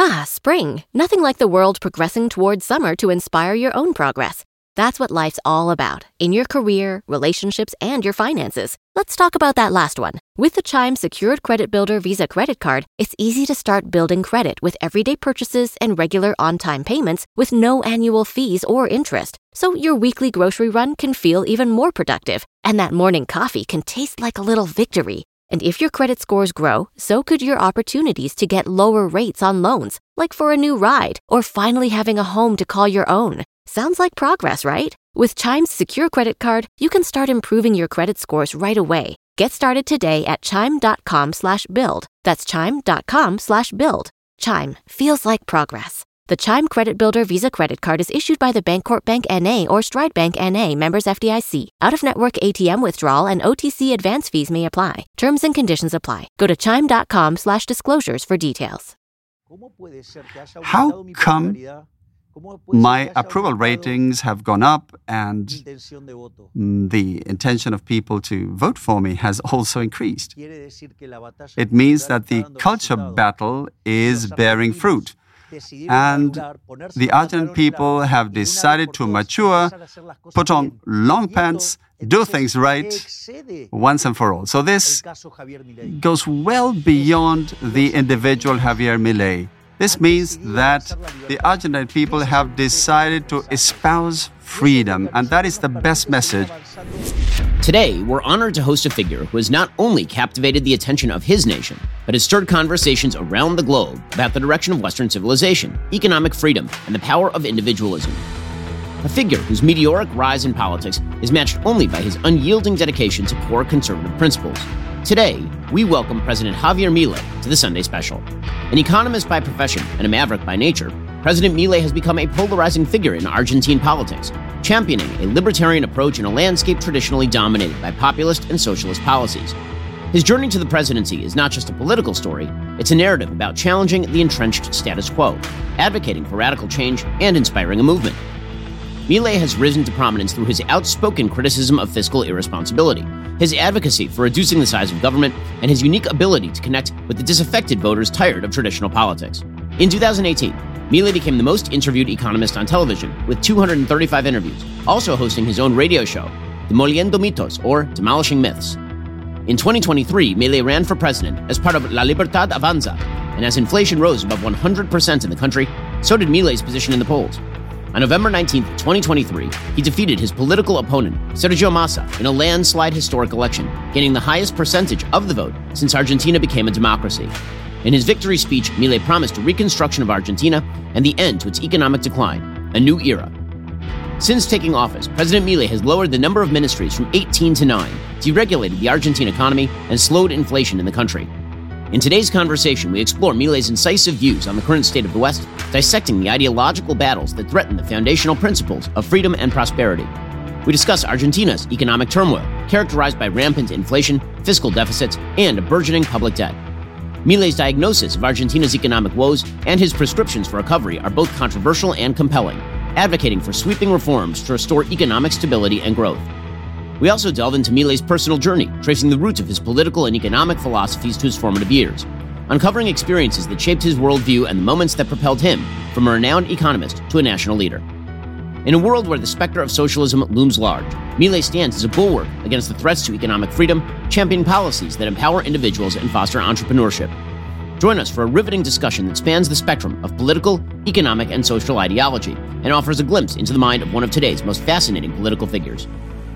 Ah, spring. Nothing like the world progressing towards summer to inspire your own progress. That's what life's all about, in your career, relationships, and your finances. Let's talk about that last one. With the Chime Secured Credit Builder Visa Credit Card, it's easy to start building credit with everyday purchases and regular on-time payments with no annual fees or interest. So your weekly grocery run can feel even more productive, and that morning coffee can taste like a little victory. And if your credit scores grow, so could your opportunities to get lower rates on loans, like for a new ride or finally having a home to call your own. Sounds like progress, right? With Chime's Secure Credit Card, you can start improving your credit scores right away. Get started today at chime.com/build. That's chime.com/build. Chime feels like progress. The Chime Credit Builder Visa Credit Card is issued by the Bancorp Bank N.A. or Stride Bank N.A. members FDIC. Out-of-network ATM withdrawal and OTC advance fees may apply. Terms and conditions apply. Go to chime.com/disclosures for details. How come my approval ratings have gone up and the intention of people to vote for me has also increased? It means that the culture battle is bearing fruit. And the Argentine people have decided to mature, put on long pants, do things right once and for all. So this goes well beyond the individual Javier Milei. This means that the Argentine people have decided to espouse freedom, and that is the best message. Today, we're honored to host a figure who has not only captivated the attention of his nation, but has stirred conversations around the globe about the direction of Western civilization, economic freedom, and the power of individualism. A figure whose meteoric rise in politics is matched only by his unyielding dedication to core conservative principles. Today, we welcome President Javier Milei to the Sunday Special. An economist by profession and a maverick by nature, President Milei has become a polarizing figure in Argentine politics, championing a libertarian approach in a landscape traditionally dominated by populist and socialist policies. His journey to the presidency is not just a political story, it's a narrative about challenging the entrenched status quo, advocating for radical change, and inspiring a movement. Milei has risen to prominence through his outspoken criticism of fiscal irresponsibility, his advocacy for reducing the size of government, and his unique ability to connect with the disaffected voters tired of traditional politics. In 2018, Milei became the most interviewed economist on television, with 235 interviews, also hosting his own radio show, Demoliendo Mitos, or Demolishing Myths. In 2023, Milei ran for president as part of La Libertad Avanza, and as inflation rose above 100% in the country, so did Milei's position in the polls. On November 19, 2023, he defeated his political opponent, Sergio Massa, in a landslide historic election, gaining the highest percentage of the vote since Argentina became a democracy. In his victory speech, Milei promised a reconstruction of Argentina and the end to its economic decline, a new era. Since taking office, President Milei has lowered the number of ministries from 18 to 9, deregulated the Argentine economy, and slowed inflation in the country. In today's conversation, we explore Milei's incisive views on the current state of the West, dissecting the ideological battles that threaten the foundational principles of freedom and prosperity. We discuss Argentina's economic turmoil, characterized by rampant inflation, fiscal deficits, and a burgeoning public debt. Milei's diagnosis of Argentina's economic woes and his prescriptions for recovery are both controversial and compelling, advocating for sweeping reforms to restore economic stability and growth. We also delve into Milei's personal journey, tracing the roots of his political and economic philosophies to his formative years, uncovering experiences that shaped his worldview and the moments that propelled him from a renowned economist to a national leader. In a world where the specter of socialism looms large, Milei stands as a bulwark against the threats to economic freedom, championing policies that empower individuals and foster entrepreneurship. Join us for a riveting discussion that spans the spectrum of political, economic, and social ideology, and offers a glimpse into the mind of one of today's most fascinating political figures.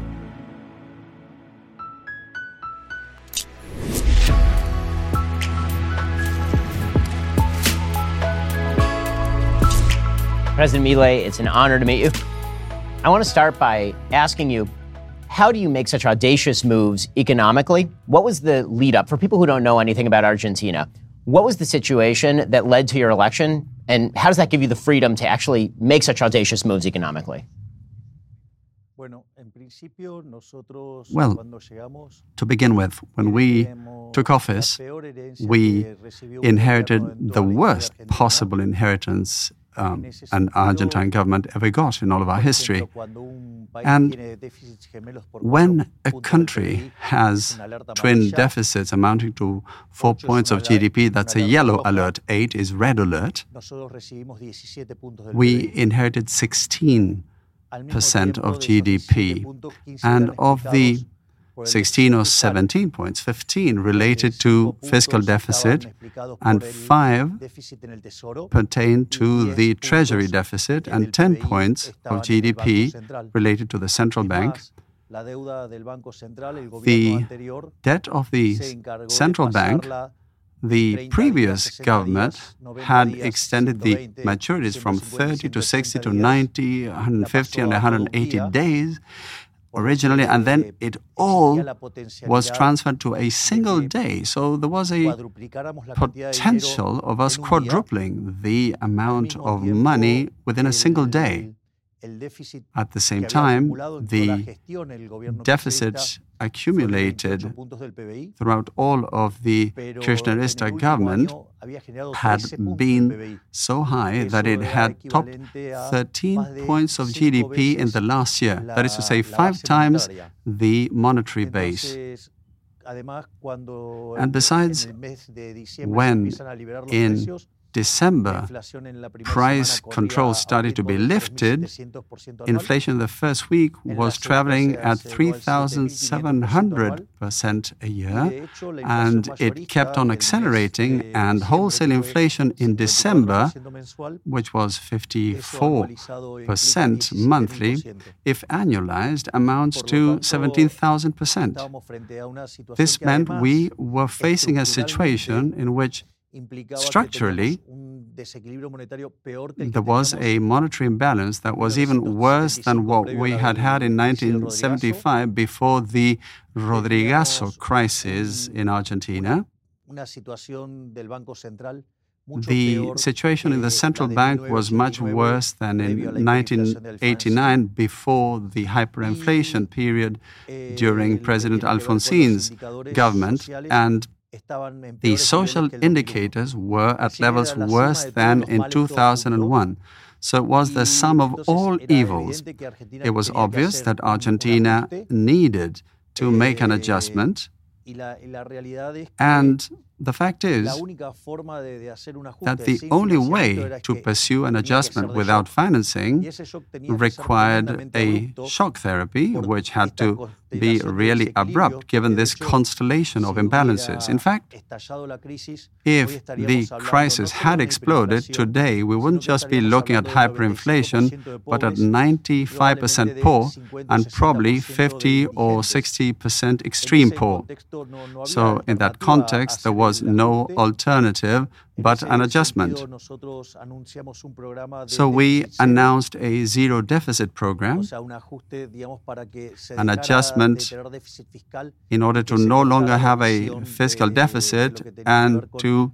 President Milei, it's an honor to meet you. I want to start by asking you, how do you make such audacious moves economically? What was the lead up? For people who don't know anything about Argentina, what was the situation that led to your election? And how does that give you the freedom to actually make such audacious moves economically? Well, to begin with, when we took office, we inherited the worst possible inheritance an Argentine government ever got in all of our history. And when a country has twin deficits amounting to 4 points of GDP, that's a yellow alert, 8 is red alert, we inherited 16% of GDP. And of the 16 or 17 points, 15 related to fiscal deficit, and 5 pertain to the treasury deficit, and 10 points of GDP related to the central bank. The debt of the central bank, the previous government had extended the maturities from 30 to 60 to 90, 150 and 180 days originally, and then it all was transferred to a single day. So there was a potential of us quadrupling the amount of money within a single day. At the same time, the deficit accumulated throughout all of the Kirchnerista government had been so high that it had topped 13 points of GDP in the last year. That is to say, 5 times the monetary base. And besides, when in December, price control started to be lifted, inflation in the first week was traveling at 3,700% a year, and it kept on accelerating, and wholesale inflation in December, which was 54% monthly, if annualized, amounts to 17,000%. This meant we were facing a situation in which structurally, there was a monetary imbalance that was even worse than what we had had in 1975 before the Rodrigazo crisis in Argentina. The situation in the central bank was much worse than in 1989 before the hyperinflation period during President Alfonsin's government, and the social indicators were at levels worse than in 2001. So it was the sum of all evils. It was obvious that Argentina needed to make an adjustment, and the fact is that the only way to pursue an adjustment without financing required a shock therapy, which had to be really abrupt given this constellation of imbalances. In fact, if the crisis had exploded, today we wouldn't just be looking at hyperinflation, but at 95% poor and probably 50 or 60% extreme poor. So in that context, there was no alternative but an adjustment. So we announced a zero deficit program, an adjustment in order to no longer have a fiscal deficit and to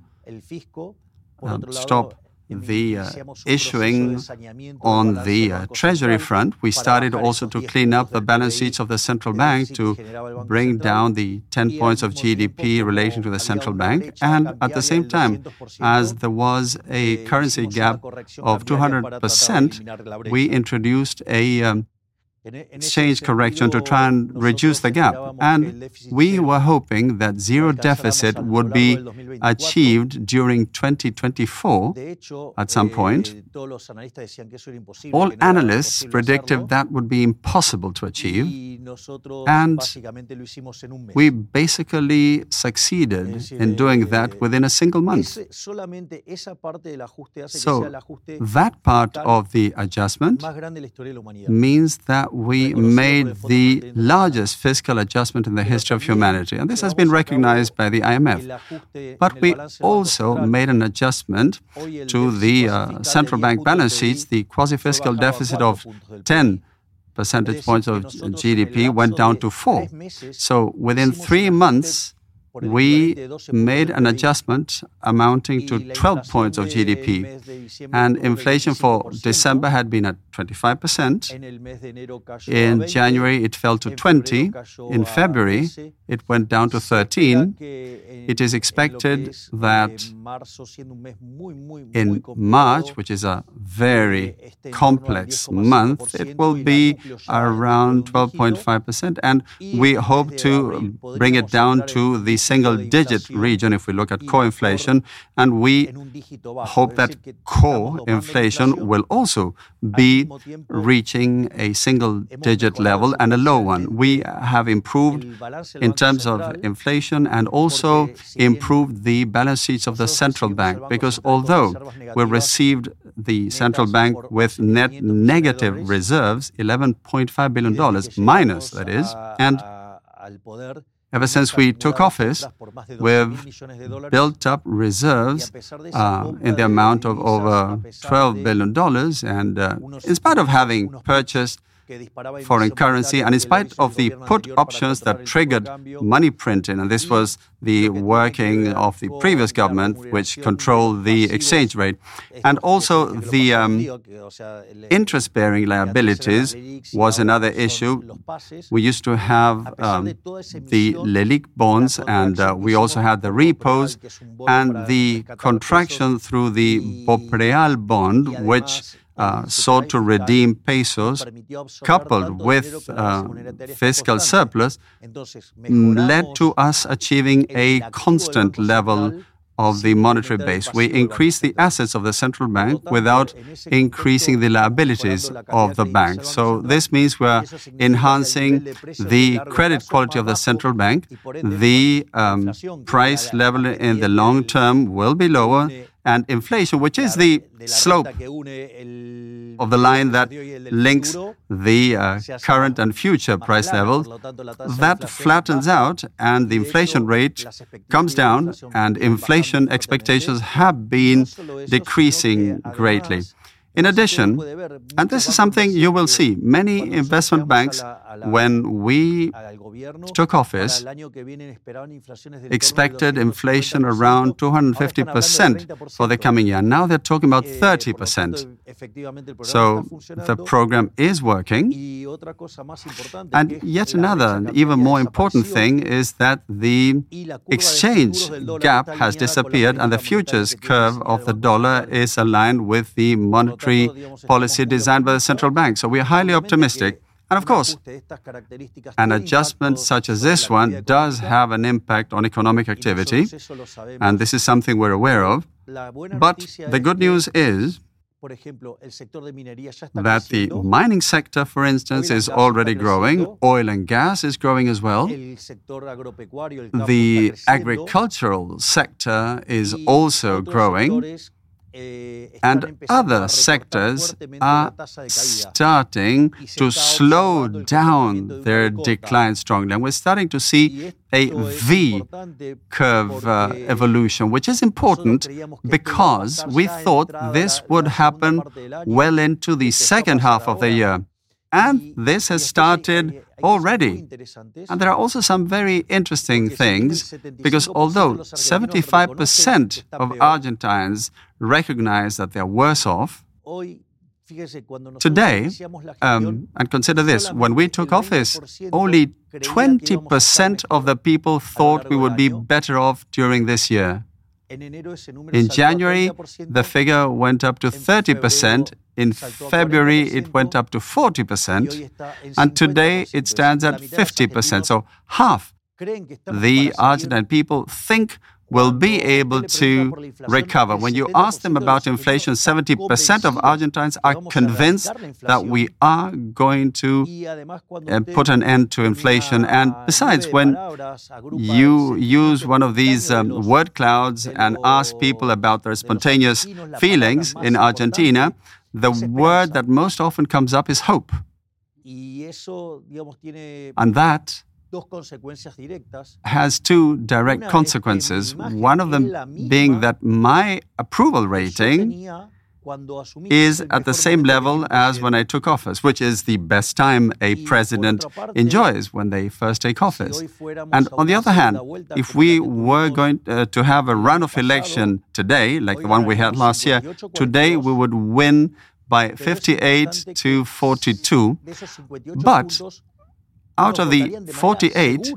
stop the issuing on the treasury front. We started also to clean up the balance sheets of the central bank to bring down the 10 points of GDP relating to the central bank. And at the same time, as there was a currency gap of 200%, we introduced a exchange correction to try and reduce the gap. And we were hoping that zero deficit would be achieved during 2024 at some point. All analysts predicted that would be impossible to achieve. And we basically succeeded in doing that within a single month. So that part of the adjustment means that we made the largest fiscal adjustment in the history of humanity. And this has been recognized by the IMF. But we also made an adjustment to the central bank balance sheets. The quasi-fiscal deficit of 10 percentage points of GDP went down to 4. So within 3 months, we made an adjustment amounting to 12 points of GDP. And inflation for December had been at 25%. In January, it fell to 20%. In February, it went down to 13%. It is expected that in March, which is a very complex month, it will be around 12.5%. And we hope to bring it down to the single-digit region if we look at core inflation. And we hope that core inflation will also be reaching a single-digit level and a low one. We have improved in terms of inflation and also improved the balance sheets of the central bank, because although we received the central bank with net negative reserves, $11.5 billion minus, that is, and ever since we took office, we've built up reserves in the amount of over $12 billion. And in spite of having purchased foreign currency, and in spite of the put options that triggered money printing, and this was the working of the previous government, which controlled the exchange rate, and also the interest-bearing liabilities was another issue. We used to have the LELIQ bonds, and we also had the repos, and the contraction through the BOPREAL bond, which sought to redeem pesos, coupled with fiscal surplus, led to us achieving a constant level of the monetary base. We increased the assets of the central bank without increasing the liabilities of the bank. So this means we're enhancing the credit quality of the central bank. The price level in the long term will be lower, and inflation, which is the slope of the line that links the current and future price level, that flattens out and the inflation rate comes down, and inflation expectations have been decreasing greatly. In addition, and this is something you will see, many investment banks, when we took office, expected inflation around 250% for the coming year. Now they're talking about 30%. So the program is working. And yet another, even more important thing is that the exchange gap has disappeared and the futures curve of the dollar is aligned with the monetary policy designed by the central bank. So we are highly optimistic. And of course, an adjustment such as this one does have an impact on economic activity, and this is something we're aware of. But the good news is that the mining sector, for instance, is already growing. Oil and gas is growing as well. The agricultural sector is also growing. And other sectors are starting to slow down their decline strongly. And we're starting to see a V-curve evolution, which is important because we thought this would happen well into the second half of the year. And this has started already. And there are also some very interesting things, because although 75% of Argentines recognize that they're worse off, today, and consider this, when we took office, only 20% of the people thought we would be better off during this year. In January, the figure went up to 30%. In February, it went up to 40%. And today, it stands at 50%. So half the Argentine people think will be able to recover. When you ask them about inflation, 70% of Argentines are convinced that we are going to put an end to inflation. And besides, when you use one of these word clouds and ask people about their spontaneous feelings in Argentina, the word that most often comes up is hope. And that has two direct consequences. One of them being that my approval rating is at the same level as when I took office, which is the best time a president enjoys when they first take office. And on the other hand, if we were going to have a runoff election today, like the one we had last year, today we would win by 58 to 42. But out of the 48,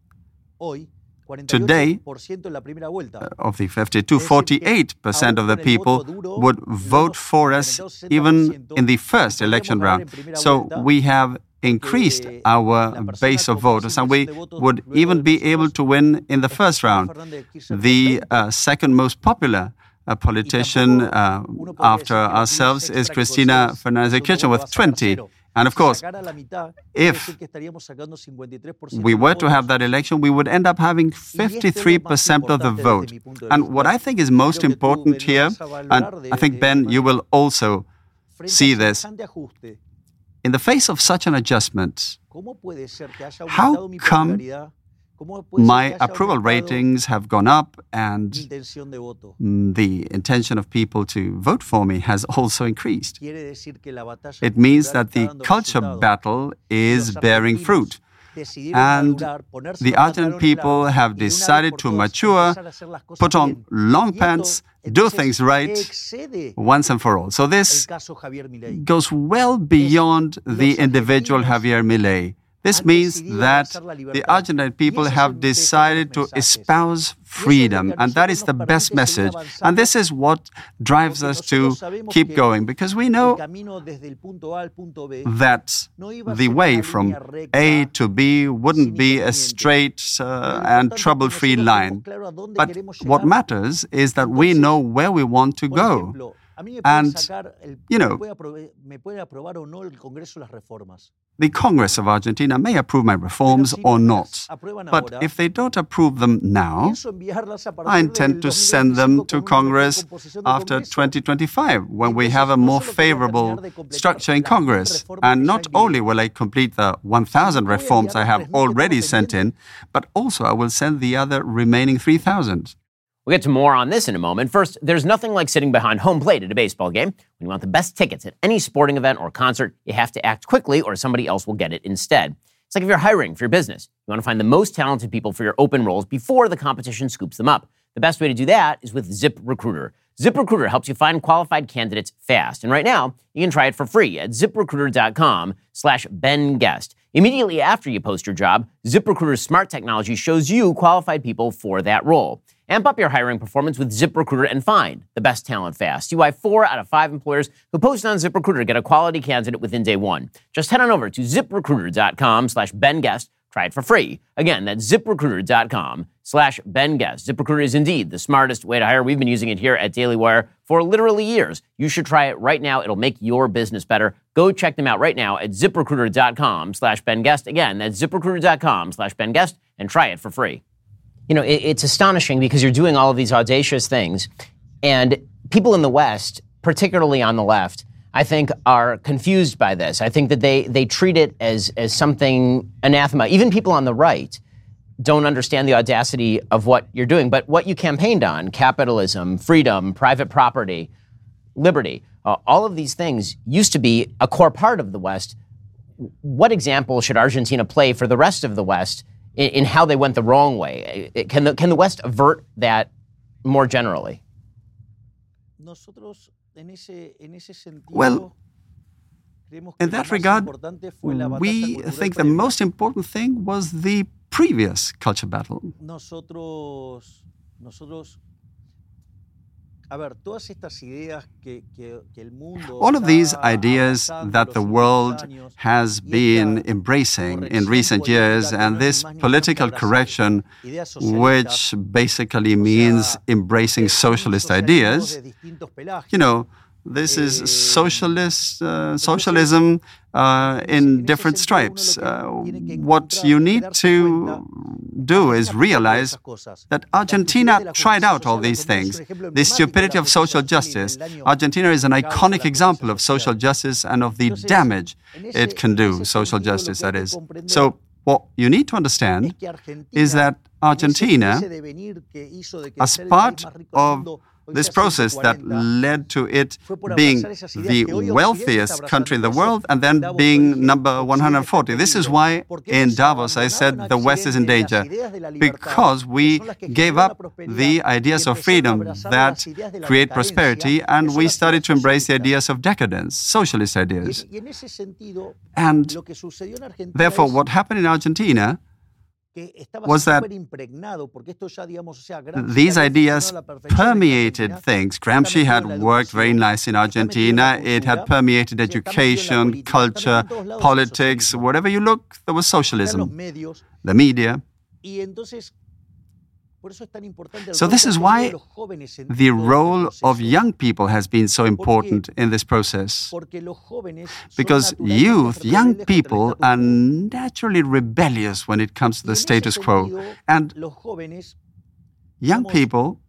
today, of the 52, 48% of the people would vote for us even in the first election round. So we have increased our base of voters, and we would even be able to win in the first round. The second most popular politician after ourselves is Cristina Fernández de Kirchner with 20. And of course, if we were to have that election, we would end up having 53% of the vote. And what I think is most important here, and I think, Ben, you will also see this, in the face of such an adjustment, how come my approval ratings have gone up and the intention of people to vote for me has also increased? It means that the culture battle is bearing fruit. And the Argentine people have decided to mature, put on long pants, do things right once and for all. So this goes well beyond the individual Javier Milei. This means that the Argentine people have decided to espouse freedom, and that is the best message. And this is what drives us to keep going, because we know that the way from A to B wouldn't be a straight and trouble-free line. But what matters is that we know where we want to go. And, you know, the Congress of Argentina may approve my reforms or not. But if they don't approve them now, I intend to send them to Congress after 2025, when we have a more favorable structure in Congress. And not only will I complete the 1,000 reforms I have already sent in, but also I will send the other remaining 3,000. We'll get to more on this in a moment. First, there's nothing like sitting behind home plate at a baseball game. When you want the best tickets at any sporting event or concert, you have to act quickly or somebody else will get it instead. It's like if you're hiring for your business. You want to find the most talented people for your open roles before the competition scoops them up. The best way to do that is with ZipRecruiter. ZipRecruiter helps you find qualified candidates fast. And right now, you can try it for free at ZipRecruiter.com/BenGuest. Immediately after you post your job, ZipRecruiter's smart technology shows you qualified people for that role. Amp up your hiring performance with ZipRecruiter and find the best talent fast. You have 4 out of 5 employers who post on ZipRecruiter get a quality candidate within day one. Just head on over to ZipRecruiter.com/BenGuest. Try it for free. Again, that's ZipRecruiter.com/BenGuest. ZipRecruiter is indeed the smartest way to hire. We've been using it here at Daily Wire for literally years. You should try it right now. It'll make your business better. Go check them out right now at ZipRecruiter.com/BenGuest. Again, that's ZipRecruiter.com/BenGuest and try it for free. You know, it's astonishing because you're doing all of these audacious things, and people in the West, particularly on the left, I think are confused by this. I think that they treat it as something anathema. Even people on the right don't understand the audacity of what you're doing. But what you campaigned on, capitalism, freedom, private property, liberty, all of these things used to be a core part of the West. What example should Argentina play for the rest of the West in how they went the wrong way? Can the West avert that more generally? Well, in that regard, we think the most important thing was the previous culture battle. All of these ideas that the world has been embracing in recent years, and this political correction, which basically means embracing socialist ideas, you know, this is socialism in different stripes. What you need to do is realize that Argentina tried out all these things. The stupidity of social justice. Argentina is an iconic example of social justice and of the damage it can do, social justice, that is. So what you need to understand is that Argentina, as part of this process that led to it being the wealthiest country in the world and then being number 140. This is why in Davos I said the West is in danger, because we gave up the ideas of freedom that create prosperity and we started to embrace the ideas of decadence, socialist ideas. And therefore, what happened in Argentina was that these ideas permeated things. Gramsci had worked very nice in Argentina. It had permeated education, culture, politics. Wherever you look, there was socialism. The media. So this is why the role of young people has been so important in this process. Because youth, young people, are naturally rebellious when it comes to the status quo. And young people,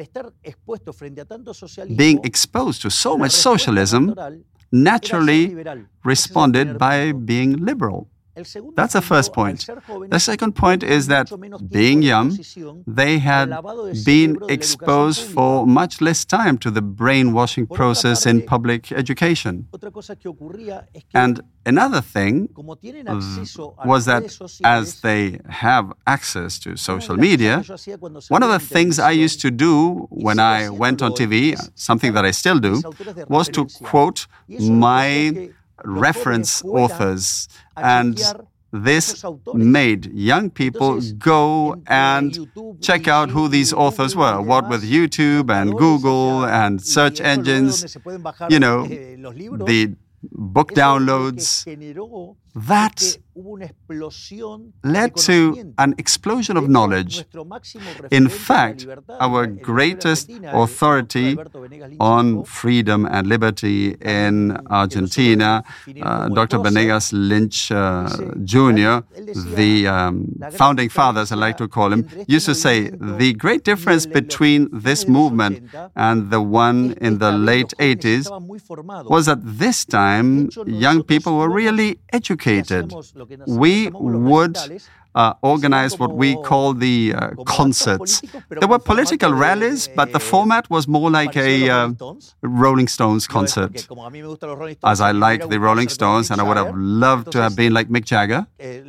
being exposed to so much socialism, naturally responded by being liberal. That's the first point. The second point is that, being young, they had been exposed for much less time to the brainwashing process in public education. And another thing was that as they have access to social media, one of the things I used to do when I went on TV, something that I still do, was to quote my reference authors, and this made young people go and check out who these authors were. What with YouTube and Google and search engines, you know, the book downloads, that led to an explosion of knowledge. In fact, our greatest authority on freedom and liberty in Argentina, Dr. Venegas Lynch Jr., the founding fathers, I like to call him, used to say the great difference between this movement and the one in the late 80s was that this time young people were really educated. We would organize what we call the concerts. There were political rallies, but the format was more like a Rolling Stones concert. As I like the Rolling Stones, and I would have loved to have been like Mick Jagger,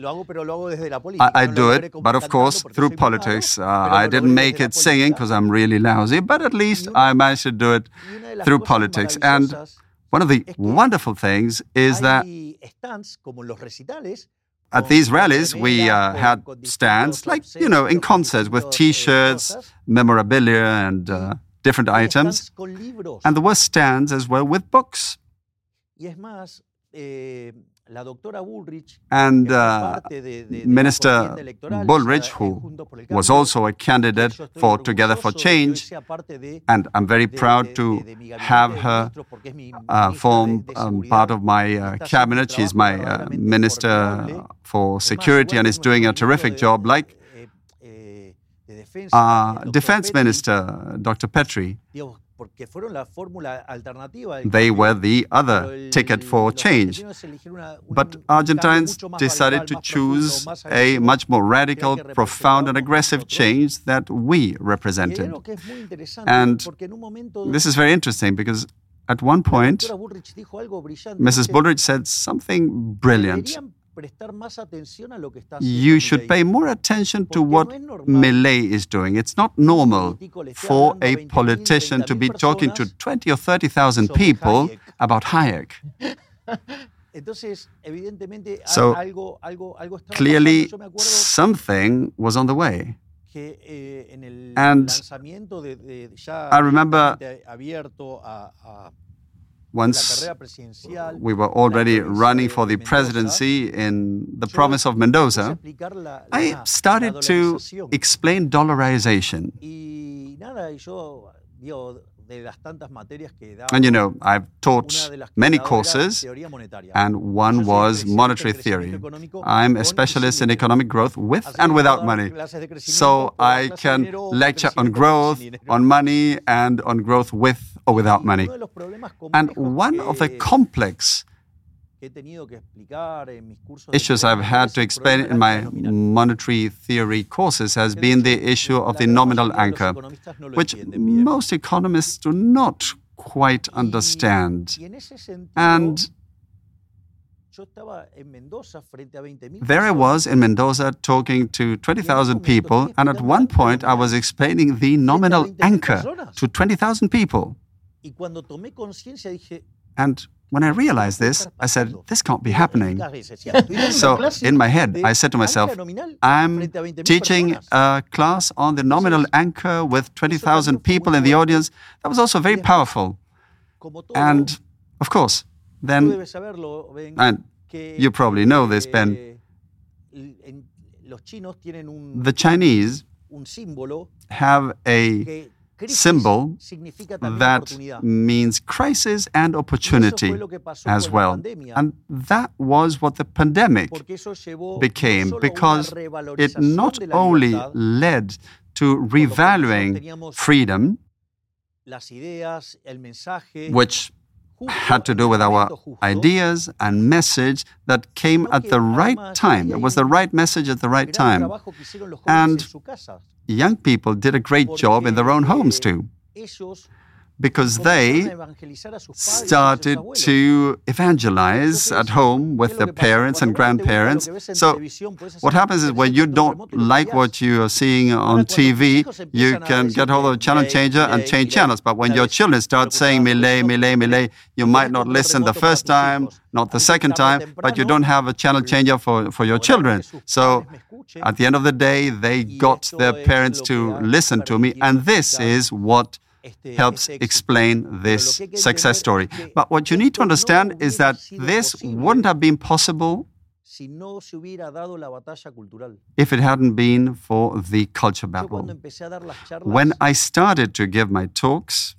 I do it, but of course through politics. I didn't make it singing because I'm really lousy, but at least I managed to do it through politics. And one of the wonderful things is that at these rallies, we had stands, like, you know, in concerts with T-shirts, memorabilia, and different items. And there were stands as well with books. And Minister Bullrich, who was also a candidate for Together for Change, and I'm very proud to have her form part of my cabinet. She's my Minister for Security and is doing a terrific job, like Defense Minister, Dr. Petri. They were the other ticket for change. But Argentines decided to choose a much more radical, profound, and aggressive change that we represented. And this is very interesting because at one point, Mrs. Bullrich said something brilliant. You should pay more attention to what Milei is doing. It's not normal for a politician to be talking to 20 or 30,000 people about Hayek. So clearly something was on the way. And I remember once we were already running for the presidency in the province of Mendoza, I started to explain dollarization. And you know, I've taught many courses, and one was monetary theory. I'm a specialist in economic growth with and without money. So I can lecture on growth, on money, and on growth with or without money. And one of the complex issues I've had to explain in my monetary theory courses has been the issue of the nominal anchor, which most economists do not quite understand. And there I was in Mendoza talking to 20,000 people, and at one point I was explaining the nominal anchor to 20,000 people. And when I realized this, I said, this can't be happening. So in my head, I said to myself, I'm teaching a class on the nominal anchor with 20,000 people in the audience. That was also very powerful. And of course, then, and you probably know this, Ben, the Chinese have a symbol that means crisis and opportunity as well. And that was what the pandemic became, because it not only led to revaluing freedom, which had to do with our ideas and message that came at the right time. It was the right message at the right time. And young people did a great job in their own homes too, because they started to evangelize at home with their parents and grandparents. So what happens is when you don't like what you are seeing on TV, you can get hold of a channel changer and change channels. But when your children start saying Milei, Milei, Milei, you might not listen the first time, not the second time, but you don't have a channel changer for your children. So at the end of the day, they got their parents to listen to me. And this is what helps explain this success story. But what you need to understand is that this wouldn't have been possible if it hadn't been for the culture battle. When I started to give my talks,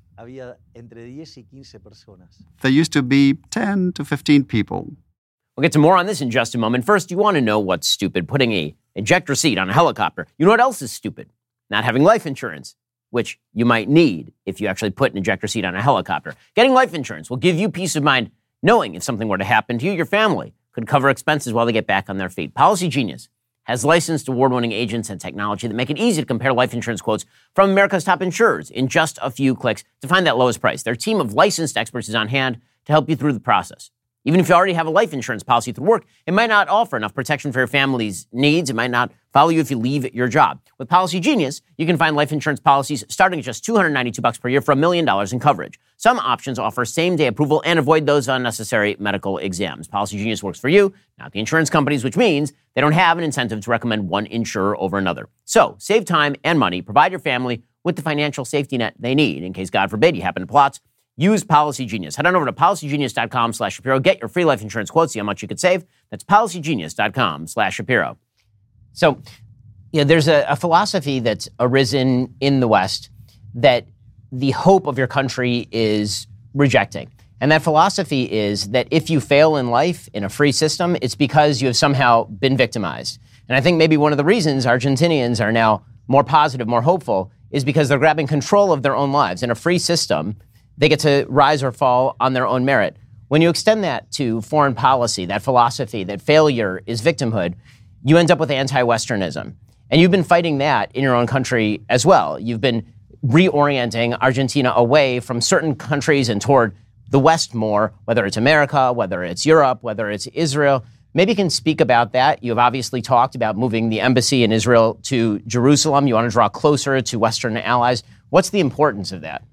there used to be 10 to 15 people. We'll get to more on this in just a moment. First, you want to know what's stupid? Putting an ejector seat on a helicopter. You know what else is stupid? Not having life insurance, which you might need if you actually put an ejector seat on a helicopter. Getting life insurance will give you peace of mind knowing if something were to happen to you, your family could cover expenses while they get back on their feet. Policy Genius has licensed award-winning agents and technology that make it easy to compare life insurance quotes from America's top insurers in just a few clicks to find that lowest price. Their team of licensed experts is on hand to help you through the process. Even if you already have a life insurance policy through work, it might not offer enough protection for your family's needs. It might not follow you if you leave your job. With Policy Genius, you can find life insurance policies starting at just $292 per year for $1 million in coverage. Some options offer same-day approval and avoid those unnecessary medical exams. Policy Genius works for you, not the insurance companies, which means they don't have an incentive to recommend one insurer over another. So, save time and money. Provide your family with the financial safety net they need in case, God forbid, you happen to plot. Use Policy Genius. Head on over to policygenius.com/Shapiro. Get your free life insurance quotes. See how much you could save. That's policygenius.com/Shapiro. So, there's a philosophy that's arisen in the West that the hope of your country is rejecting. And that philosophy is that if you fail in life in a free system, it's because you have somehow been victimized. And I think maybe one of the reasons Argentinians are now more positive, more hopeful, is because they're grabbing control of their own lives. In a free system, they get to rise or fall on their own merit. When you extend that to foreign policy, that philosophy that failure is victimhood, you end up with anti-Westernism. And you've been fighting that in your own country as well. You've been reorienting Argentina away from certain countries and toward the West more, whether it's America, whether it's Europe, whether it's Israel. Maybe you can speak about that. You've obviously talked about moving the embassy in Israel to Jerusalem. You want to draw closer to Western allies. What's the importance of that?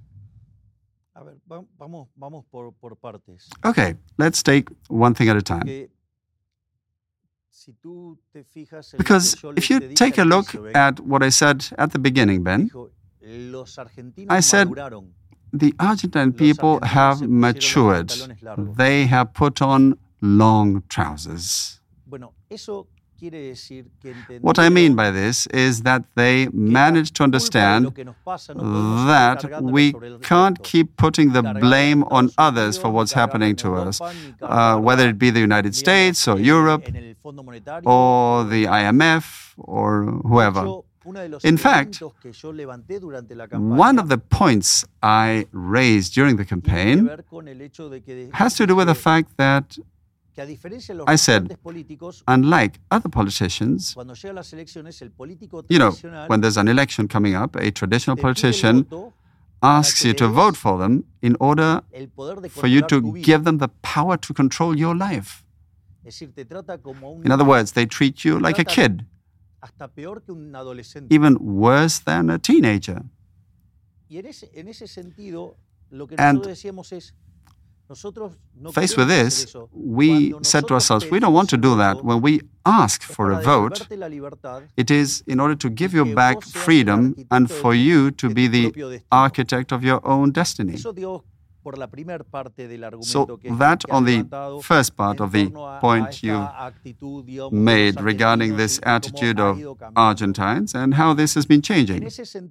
Okay, let's take one thing at a time. Because if you take a look at what I said at the beginning, Ben, I said the Argentine people have matured. They have put on long trousers. What I mean by this is that they managed to understand that we can't keep putting the blame on others for what's happening to us, whether it be the United States or Europe or the IMF or whoever. In fact, one of the points I raised during the campaign has to do with the fact that I said, unlike other politicians, when there's an election coming up, a traditional politician asks you to vote for them in order for you to give them the power to control your life. In other words, they treat you like a kid, even worse than a teenager. And faced with this, we said to ourselves, we don't want to do that. When we ask for a vote, it is in order to give you back freedom and for you to be the architect of your own destiny. So that on the first part of the point you made regarding this attitude of Argentines and how this has been changing.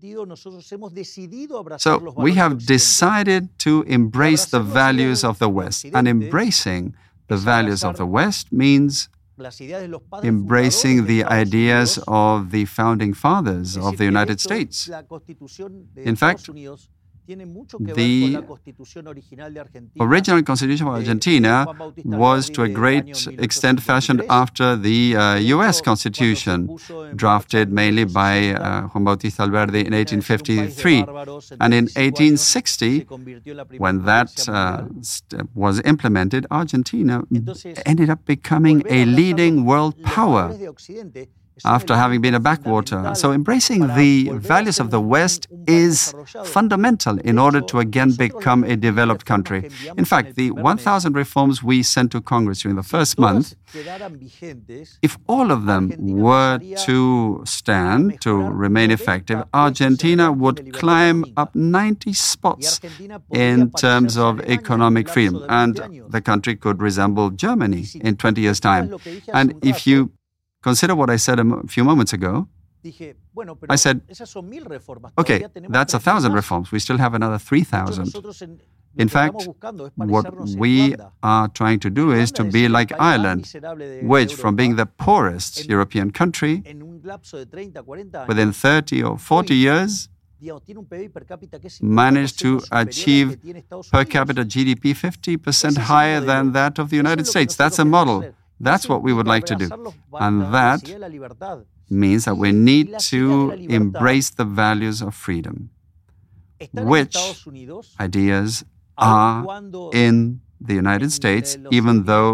So we have decided to embrace the values of the West. And embracing the values of the West means embracing the ideas of the founding fathers of the United States. In fact, the original constitution of Argentina was to a great extent fashioned after the U.S. Constitution, drafted mainly by Juan Bautista Alberdi in 1853. And in 1860, when that was implemented, Argentina ended up becoming a leading world power after having been a backwater. So embracing the values of the West is fundamental in order to again become a developed country. In fact, the 1,000 reforms we sent to Congress during the first month, if all of them were to stand, to remain effective, Argentina would climb up 90 spots in terms of economic freedom, and the country could resemble Germany in 20 years' time. And if you consider what I said a few moments ago, I said, okay, that's 1,000 reforms. We still have another 3,000. In fact, what we are trying to do is to be like Ireland, which from being the poorest European country, within 30 or 40 years, managed to achieve per capita GDP 50% higher than that of the United States. That's a model. That's what we would like to do. And that means that we need to embrace the values of freedom, which ideas are in the United States, even though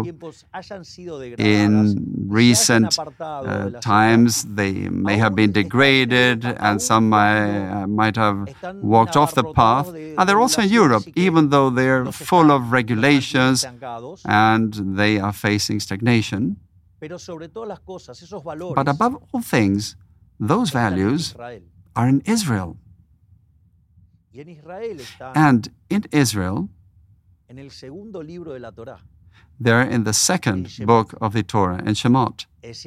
in recent times they may have been degraded and some might have walked off the path. And they're also in Europe, even though they're full of regulations and they are facing stagnation. But above all things, those values are in Israel. And in Israel, they're in the second book of the Torah, in Shemot,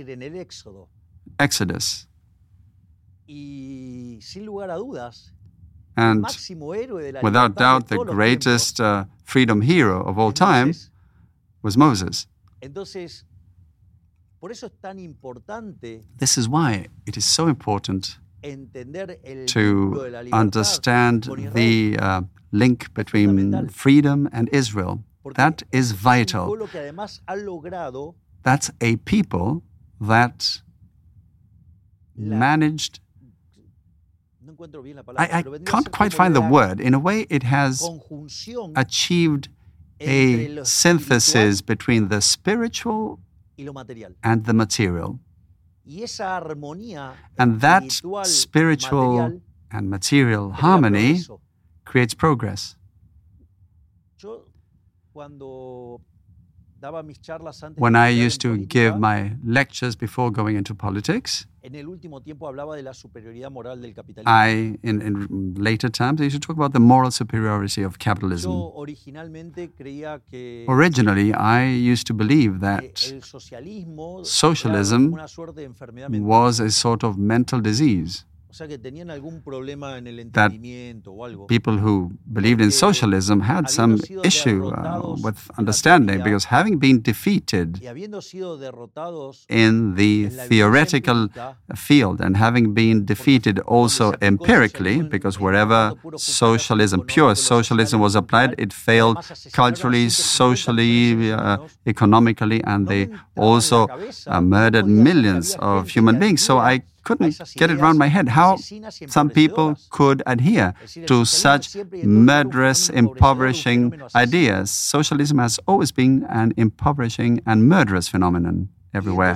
Exodus. And without doubt, the greatest freedom hero of all time was Moses. This is why it is so important to understand the link between freedom and Israel. That is vital. That's a people that managed, I can't quite find the word. In a way, it has achieved a synthesis between the spiritual and the material. And that spiritual and material harmony creates progress. When I used to give my lectures before going into politics, in later times, I used to talk about the moral superiority of capitalism. Originally, I used to believe that socialism was a sort of mental disease. that people who believed in socialism had some issue with understanding, because having been defeated in the theoretical field and having been defeated also empirically, because wherever socialism, pure socialism was applied, it failed culturally, socially, economically, and they also murdered millions of human beings. So I couldn't get it around my head how some people could adhere to such murderous, impoverishing ideas. Socialism has always been an impoverishing and murderous phenomenon everywhere.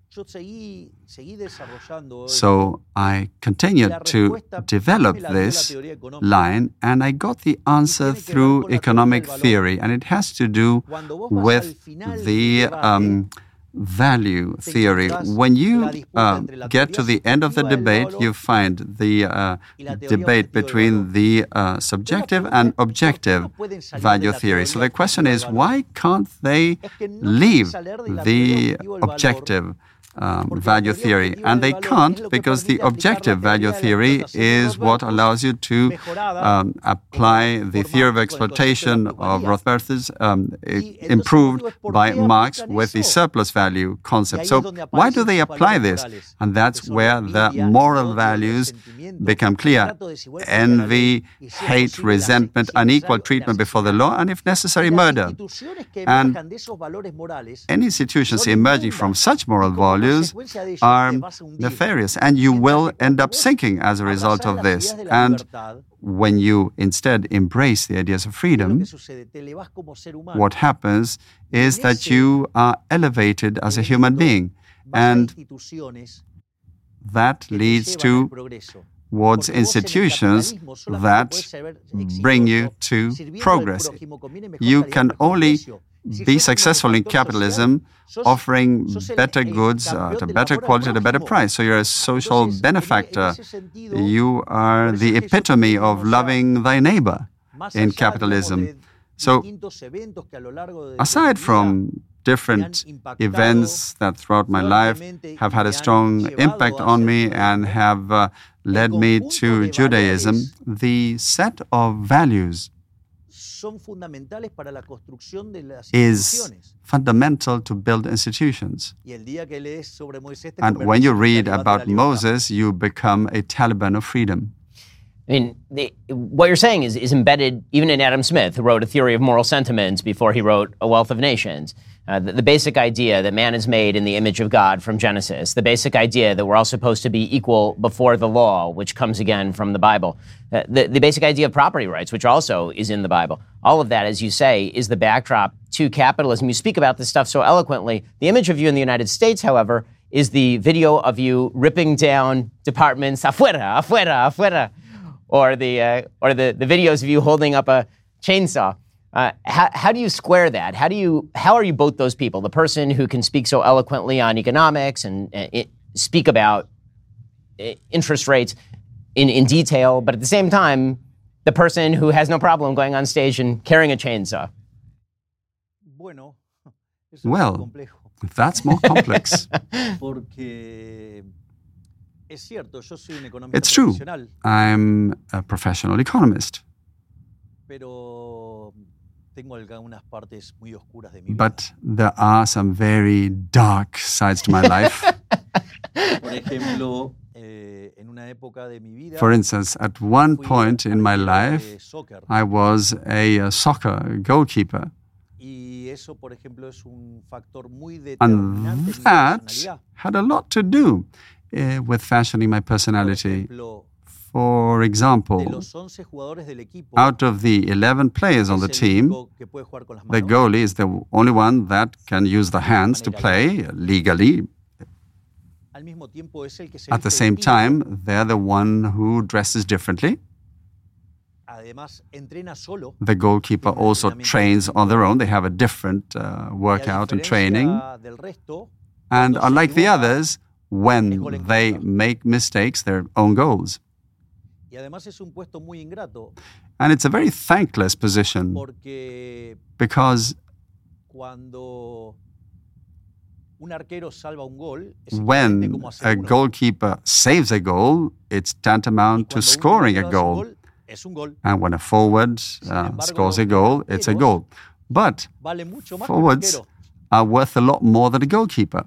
So I continued to develop this line, and I got the answer through economic theory, and it has to do with the value theory. When you get to the end of the debate, you find the debate between the subjective and objective value theory. So the question is, why can't they leave the objective value theory? And they can't, because the objective value theory is what allows you to apply the theory of exploitation of Rothbard's improved by Marx with the surplus value concept. So why do they apply this? And that's where the moral values become clear. Envy, hate, resentment, unequal treatment before the law, and if necessary, murder. And any institutions emerging from such moral values are nefarious, and you will end up sinking as a result of this. And when you instead embrace the ideas of freedom, what happens is that you are elevated as a human being, and that leads towards institutions that bring you to progress. You can only be successful in capitalism offering better goods at a better quality at a better price. So you're a social benefactor. You are the epitome of loving thy neighbor in capitalism. So aside from different events that throughout my life have had a strong impact on me and have led me to Judaism, the set of values is fundamental to build institutions. And when you read about Moses, you become a Taliban of freedom. I mean, what you're saying is embedded even in Adam Smith, who wrote A Theory of Moral Sentiments before he wrote A Wealth of Nations. The basic idea that man is made in the image of God from Genesis. The basic idea that we're all supposed to be equal before the law, which comes again from the Bible. The basic idea of property rights, which also is in the Bible. All of that, as you say, is the backdrop to capitalism. You speak about this stuff so eloquently. The image of you in the United States, however, is the video of you ripping down departments afuera, afuera, afuera. Or the videos of you holding up a chainsaw. How do you square that? How are you both those people? The person who can speak so eloquently on economics and speak about interest rates in detail, but at the same time, the person who has no problem going on stage and carrying a chainsaw. Well, that's more complex. It's true. I'm a professional economist. But there are some very dark sides to my life. For instance, at one point in my life, I was a soccer goalkeeper. And that had a lot to do with fashioning my personality. For example, out of the 11 players on the team, the goalie is the only one that can use the hands to play legally. At the same time, they're the one who dresses differently. The goalkeeper also trains on their own. They have a different workout and training. And unlike the others, when they make mistakes, their own goals. And it's a very thankless position because when a goalkeeper saves a goal, it's tantamount to scoring a goal. And when a forward scores a goal, it's a goal. But forwards are worth a lot more than a goalkeeper.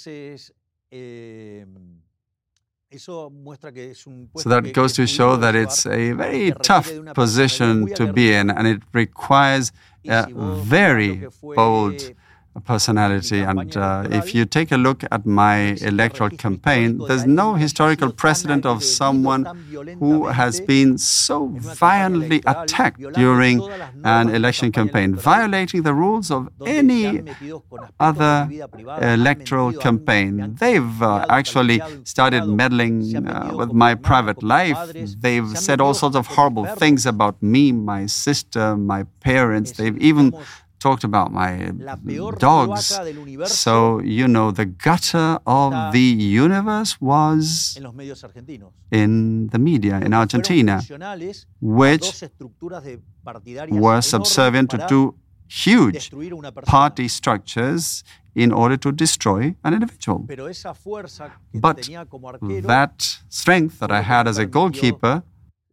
So that goes to show that it's a very tough position to be in, and it requires a very bold personality. And if you take a look at my electoral campaign, there's no historical precedent of someone who has been so violently attacked during an election campaign, violating the rules of any other electoral campaign. They've actually started meddling with my private life. They've said all sorts of horrible things about me, my sister, my parents. They've even talked about my dogs. So, the gutter of the universe was in the media in Argentina, which were subservient to two huge party structures in order to destroy an individual. But that strength that I had as a goalkeeper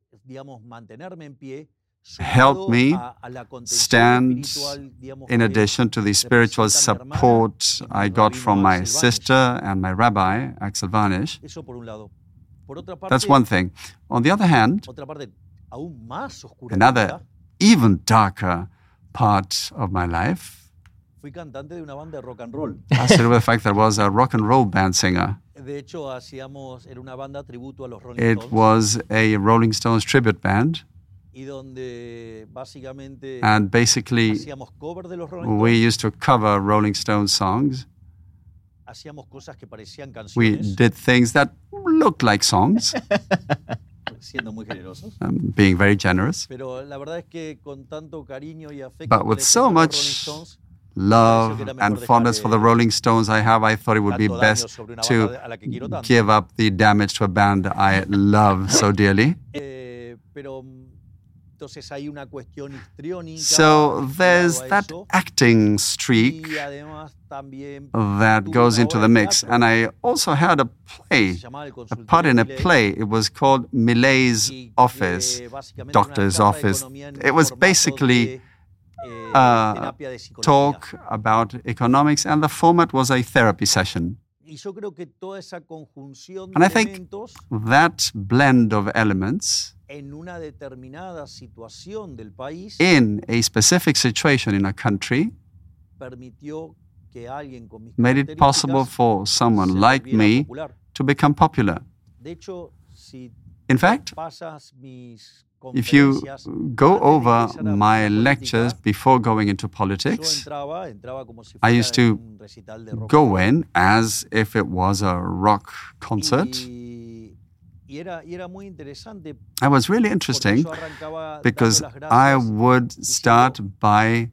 helped me stand, in addition to the spiritual support I got from my sister and my rabbi, Axel Varnish. That's one thing. On the other hand, another even darker part of my life has to do with the fact that I was a rock and roll band singer. It was a Rolling Stones tribute band. And basically, we used to cover Rolling Stones songs. We did things that looked like songs. Being very generous. But with so much love and fondness for the Rolling Stones I thought it would be best to give up the damage to a band I love so dearly. So there's that acting streak that goes into the mix. And I also had a part in a play. It was called Millet's Office, Doctor's Office. It was basically talk about economics, and the format was a therapy session. And I think that blend of elements in a specific situation in a country made it possible for someone like me to become popular. In fact, if you go over my lectures before going into politics, I used to go in as if it was a rock concert. It was really interesting because I would start by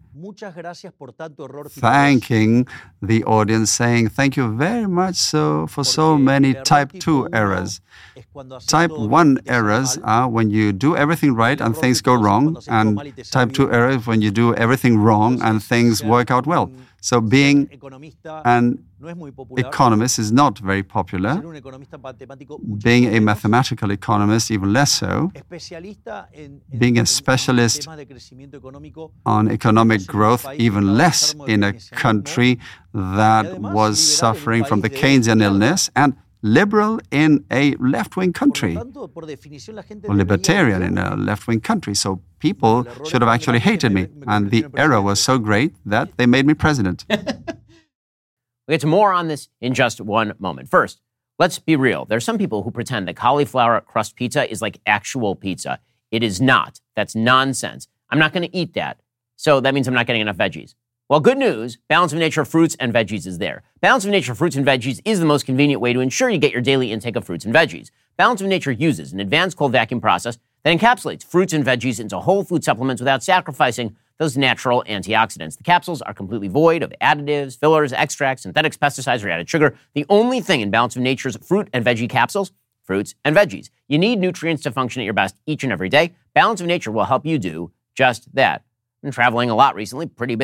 thanking the audience, saying, thank you very much for so many type 2 errors. Type 1 errors are when you do everything right and things go wrong, and type 2 errors when you do everything wrong and things work out well. So being an economist is not very popular. Being a mathematical economist, even less so. Being a specialist on economic growth, even less in a country that was suffering from the Keynesian illness, and liberal in a left-wing country, or libertarian in a left-wing country. So people should have actually hated me. And the error was so great that they made me president. We'll get to more on this in just one moment. First, let's be real. There are some people who pretend that cauliflower crust pizza is like actual pizza. It is not. That's nonsense. I'm not going to eat that. So that means I'm not getting enough veggies. Well, good news, Balance of Nature fruits and veggies is there. Balance of Nature fruits and veggies is the most convenient way to ensure you get your daily intake of fruits and veggies. Balance of Nature uses an advanced cold vacuum process that encapsulates fruits and veggies into whole food supplements without sacrificing those natural antioxidants. The capsules are completely void of additives, fillers, extracts, synthetics, pesticides, or added sugar. The only thing in Balance of Nature's fruit and veggie capsules, fruits and veggies. You need nutrients to function at your best each and every day. Balance of Nature will help you do just that. Been traveling a lot recently, pretty busy.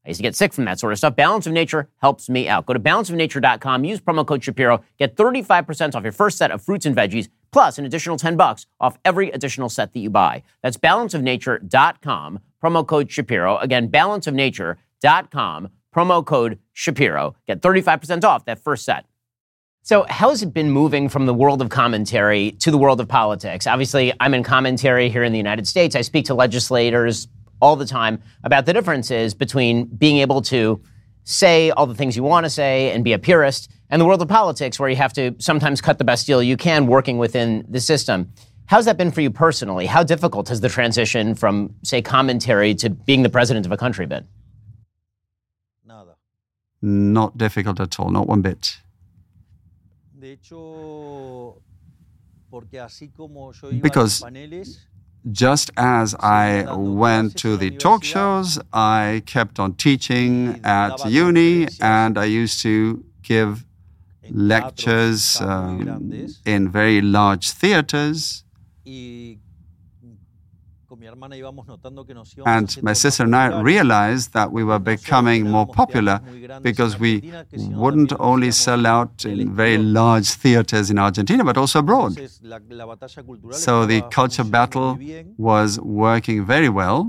I used to get sick from that sort of stuff. Balance of Nature helps me out. Go to balanceofnature.com, use promo code Shapiro, get 35% off your first set of fruits and veggies, plus an additional $10 off every additional set that you buy. That's balanceofnature.com, promo code Shapiro. Again, balanceofnature.com, promo code Shapiro. Get 35% off that first set. So how has it been moving from the world of commentary to the world of politics? Obviously, I'm in commentary here in the United States. I speak to legislators all the time about the differences between being able to say all the things you want to say and be a purist, and the world of politics where you have to sometimes cut the best deal you can working within the system. How's that been for you personally? How difficult has the transition from, say, commentary to being the president of a country been? Not difficult at all, not one bit. Because just as I went to the talk shows, I kept on teaching at uni, and I used to give lectures in very large theaters. And my sister and I realized that we were becoming more popular because we wouldn't only sell out in very large theaters in Argentina, but also abroad. So the culture battle was working very well.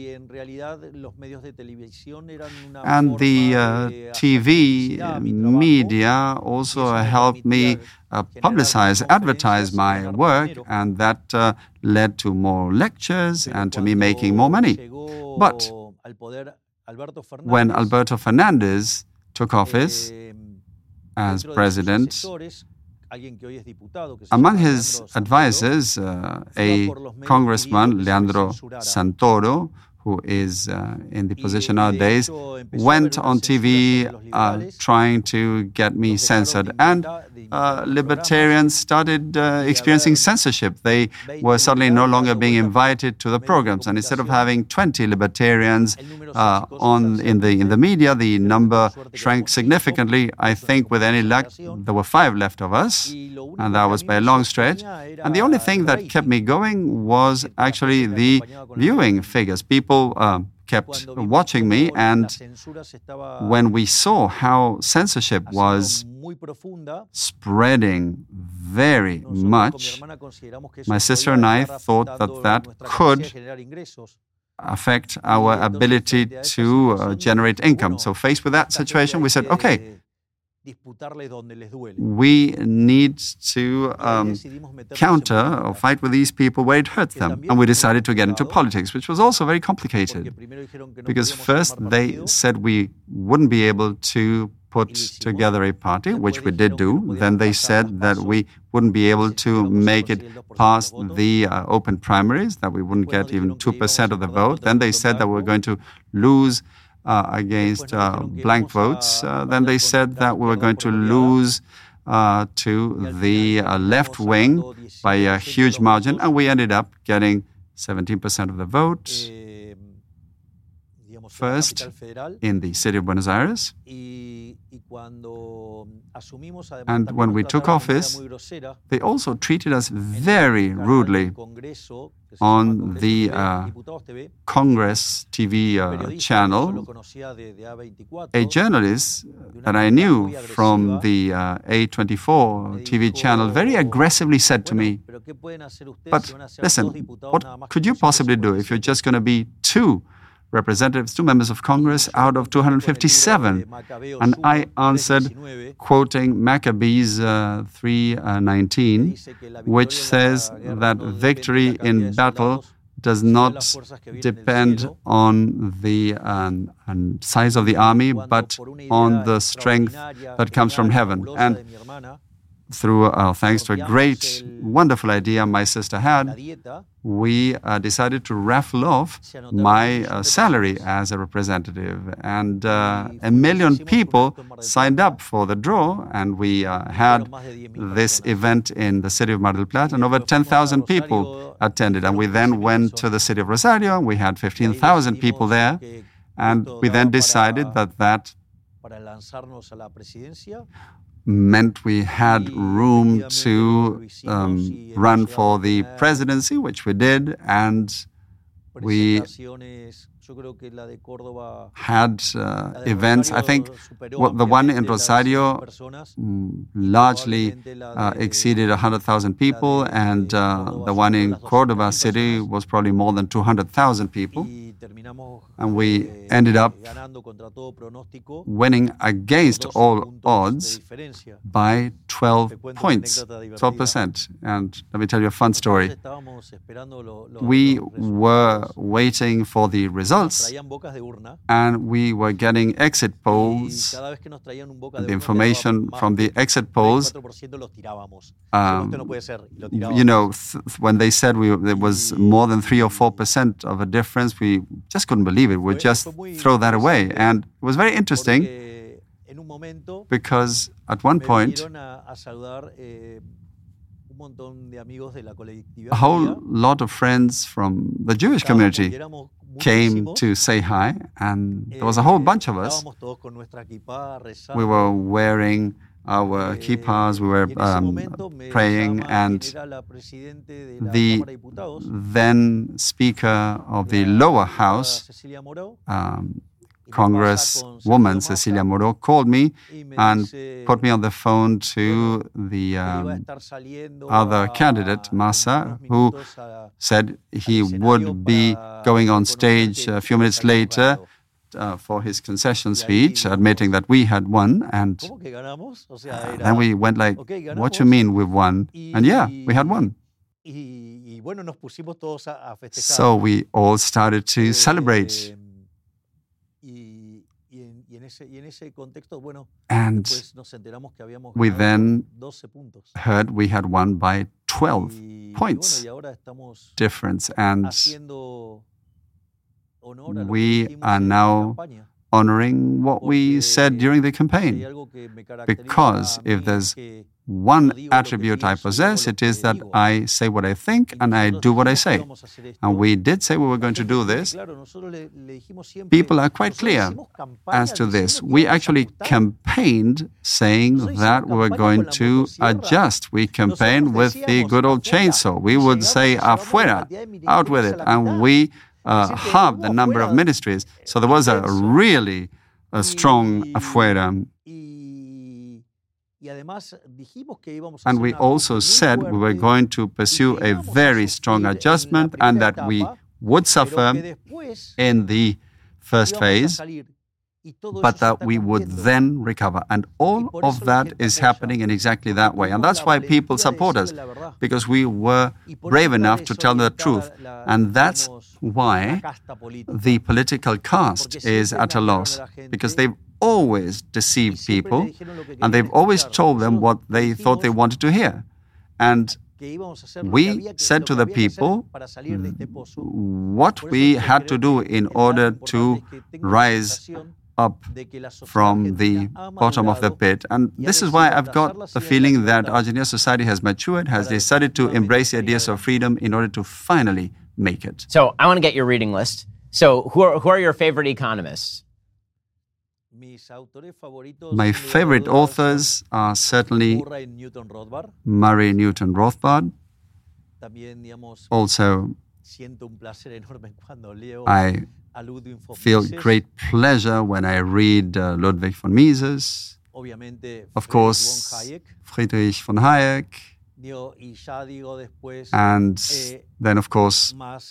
And the TV media also helped me advertise my work, and that led to more lectures and to me making more money. But when Alberto Fernandez took office as president, among his advisors, a congressman, Leandro Santoro, who is in the position nowadays, went on TV trying to get me censored. And libertarians started experiencing censorship. They were suddenly no longer being invited to the programs. And instead of having 20 libertarians in the media, the number shrank significantly. I think with any luck, there were 5 left of us. And that was by a long stretch. And the only thing that kept me going was actually the viewing figures. People kept watching me, and when we saw how censorship was spreading very much, my sister and I thought that could affect our ability to generate income. So faced with that situation, we said, okay, we need to counter or fight with these people where it hurts them. And we decided to get into politics, which was also very complicated. Because first they said we wouldn't be able to put together a party, which we did do. Then they said that we wouldn't be able to make it past the open primaries, that we wouldn't get even 2% of the vote. Then they said that we were going to lose against blank votes. Then they said that we were going to lose to the left wing by a huge margin, and we ended up getting 17% of the vote, first in the city of Buenos Aires. And when we took office, they also treated us very rudely on the Congress TV channel. A journalist that I knew from the A24 TV channel very aggressively said to me, "But listen, what could you possibly do if you're just going to be 2 representatives, 2 members of Congress out of 257. And I answered, quoting Maccabees 3:19, which says that victory in battle does not depend on the size of the army, but on the strength that comes from heaven. And through, thanks to a great, wonderful idea my sister had, we decided to raffle off my salary as a representative. And 1 million people signed up for the draw, and we had this event in the city of Mar del Plata, and over 10,000 people attended. And we then went to the city of Rosario, and we had 15,000 people there. And we then decided that meant we had room to run for the presidency, which we did, and we had events. I think the one in Rosario largely exceeded 100,000 people, and the one in Córdoba city was probably more than 200,000 people. And we ended up winning against all odds by 12 points, 12%. And let me tell you a fun story. We were waiting for the results, and we were getting exit polls. The information from the exit polls, when they said there was more than 3 or 4% of a difference, we just couldn't believe it. We'd just throw that away. And it was very interesting because at one point, a whole lot of friends from the Jewish community came to say hi, and there was a whole bunch of us. We were wearing our kippas, we were praying, and the then Speaker of the lower house, Congresswoman Cecilia Moró, called me and put me on the phone to the other candidate, Massa, who said he would be going on stage a few minutes later for his concession speech, admitting that we had won. And then we went like, what do you mean we've won? And yeah, we had won. So we all started to celebrate. And we then heard we had won by 12 points difference. And we are now honoring what we said during the campaign. Because if there's one attribute I possess, it is that I say what I think and I do what I say. And we did say we were going to do this. People are quite clear as to this. We actually campaigned saying that we were going to adjust. We campaigned with the good old chainsaw. We would say, afuera, out with it. And we halved the number of ministries. So there was a really strong afuera. And we also said we were going to pursue a very strong adjustment and that we would suffer in the first phase, but that we would then recover. And all of that is happening in exactly that way. And that's why people support us, because we were brave enough to tell the truth. And that's why the political caste is at a loss, because they've always deceived people, and they've always told them what they thought they wanted to hear. And we said to the people what we had to do in order to rise up from the bottom of the pit. And this is why I've got the feeling that Argentine society has matured, has decided to embrace the ideas of freedom in order to finally make it. So I want to get your reading list. So who are your favorite economists? My favorite authors are certainly Murray Newton Rothbard. Also, I feel great pleasure when I read Ludwig von Mises. Of course, Friedrich von Hayek. And then, of course,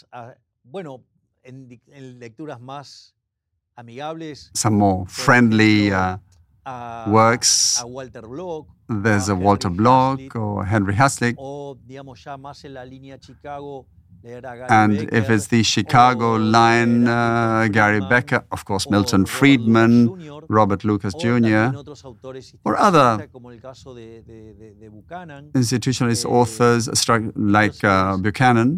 some more friendly works. There's a Walter Block or Henry Hazlitt. And if it's the Chicago line, Gary Becker, of course, Milton Friedman, Robert Lucas Jr., or other institutionalist authors like Buchanan,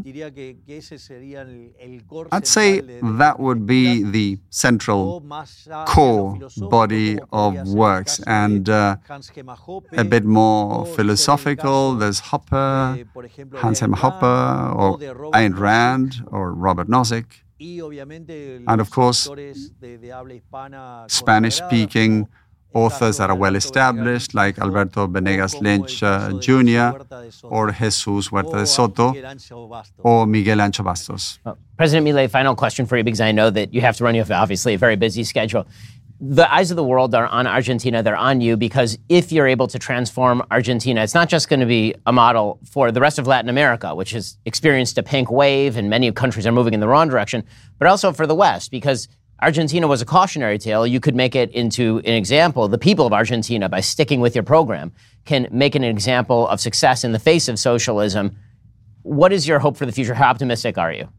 I'd say that would be the central core body of works. And a bit more philosophical, there's Hopper, Hans-Hermann Hoppe, or Ayn Rand or Robert Nozick, and of course, Spanish-speaking authors that are well established, like Alberto Venegas Lynch Jr., or Jesus Huerta de Soto, or Miguel Ancho Bastos. President Milei, final question for you, because I know that you have to run. You have obviously a very busy schedule. The eyes of the world are on Argentina. They're on you, because if you're able to transform Argentina, it's not just going to be a model for the rest of Latin America, which has experienced a pink wave and many countries are moving in the wrong direction, but also for the West, because Argentina was a cautionary tale. You could make it into an example. The people of Argentina, by sticking with your program, can make an example of success in the face of socialism. What is your hope for the future? How optimistic are you?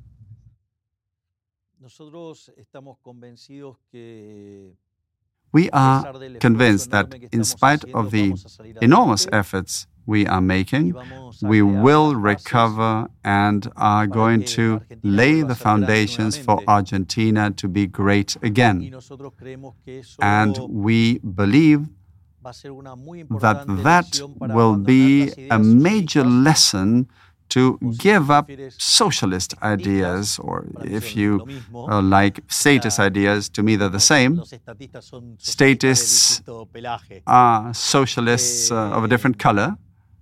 We are convinced that in spite of the enormous efforts we are making, we will recover and are going to lay the foundations for Argentina to be great again. And we believe that will be a major lesson to give up socialist ideas, or if you like statist ideas. To me they're the same. Statists are socialists of a different color.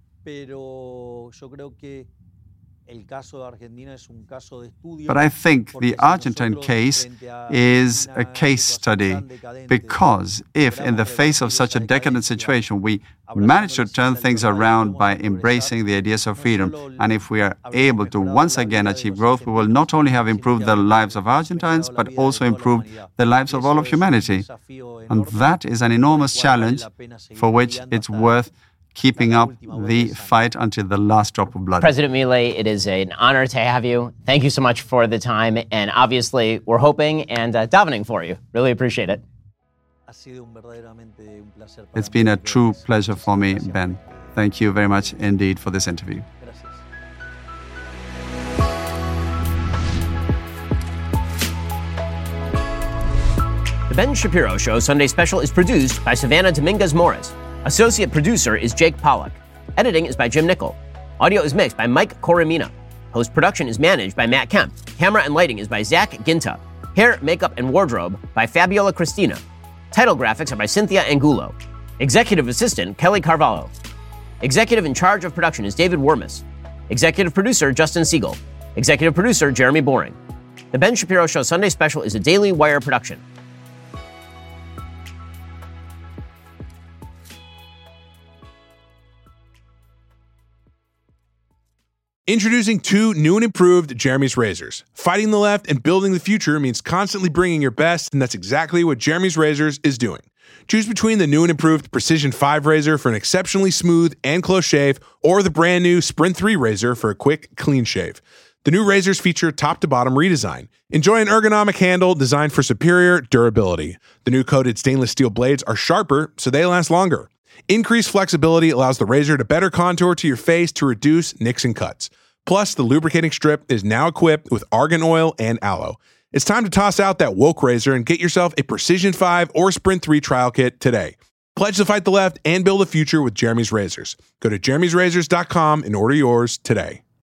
But I think the Argentine case is a case study, because if in the face of such a decadent situation we manage to turn things around by embracing the ideas of freedom, and if we are able to once again achieve growth, we will not only have improved the lives of Argentines, but also improved the lives of all of humanity. And that is an enormous challenge for which it's worth keeping up the fight until the last drop of blood. President Milei, it is an honor to have you. Thank you so much for the time. And obviously, we're hoping and davening for you. Really appreciate it. It's been a true pleasure for me, Ben. Thank you very much indeed for this interview. The Ben Shapiro Show Sunday Special is produced by Savannah Dominguez-Morris. Associate producer is Jake Pollack. Editing is by Jim Nickel. Audio is mixed by Mike Coromina. Post-production is managed by Matt Kemp. Camera and lighting is by Zach Ginta. Hair, makeup, and wardrobe by Fabiola Cristina. Title graphics are by Cynthia Angulo. Executive assistant, Kelly Carvalho. Executive in charge of production is David Wormus. Executive producer, Justin Siegel. Executive producer, Jeremy Boring. The Ben Shapiro Show Sunday Special is a Daily Wire production. Introducing two new and improved Jeremy's razors. Fighting the left and building the future means constantly bringing your best, and that's exactly what Jeremy's Razors is doing. Choose between the new and improved Precision 5 razor for an exceptionally smooth and close shave, or the brand new Sprint 3 razor for a quick, clean shave. The new razors feature top-to-bottom redesign. Enjoy an ergonomic handle designed for superior durability. The new coated stainless steel blades are sharper, so they last longer. Increased flexibility allows the razor to better contour to your face to reduce nicks and cuts. Plus, the lubricating strip is now equipped with argan oil and aloe. It's time to toss out that woke razor and get yourself a Precision 5 or Sprint 3 trial kit today. Pledge to fight the left and build a future with Jeremy's Razors. Go to jeremy'srazors.com and order yours today.